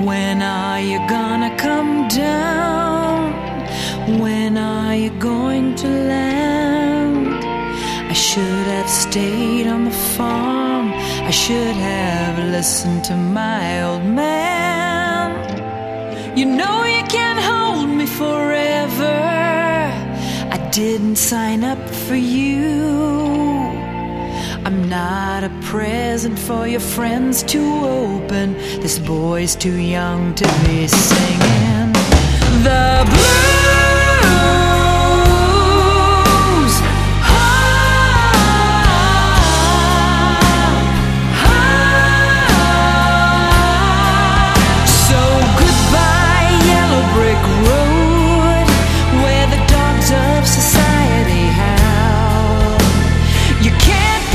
When are you gonna come down? When are you going to land? I should have stayed on the farm. I should have listened to my old man. You know you can't hold me forever. I didn't sign up for you. I'm not a present for your friends to open. This boy's too young to be singing the blues. So goodbye, yellow brick road, where the dogs of society howl. You can't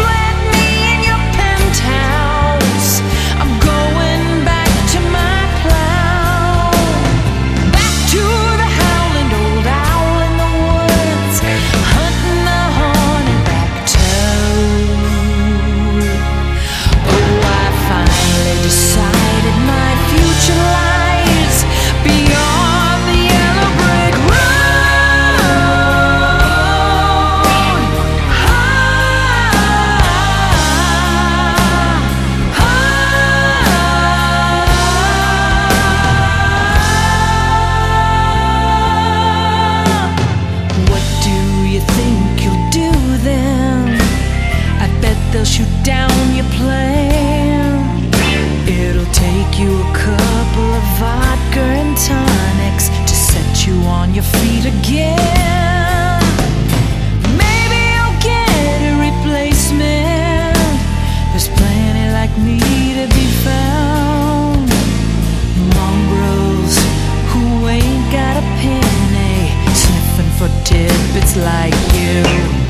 shoot down your plan. It'll take you a couple of vodka and tonics to set you on your feet again. Maybe you'll get a replacement. There's plenty like me to be found. Mongrels who ain't got a penny, sniffing for tidbits like you.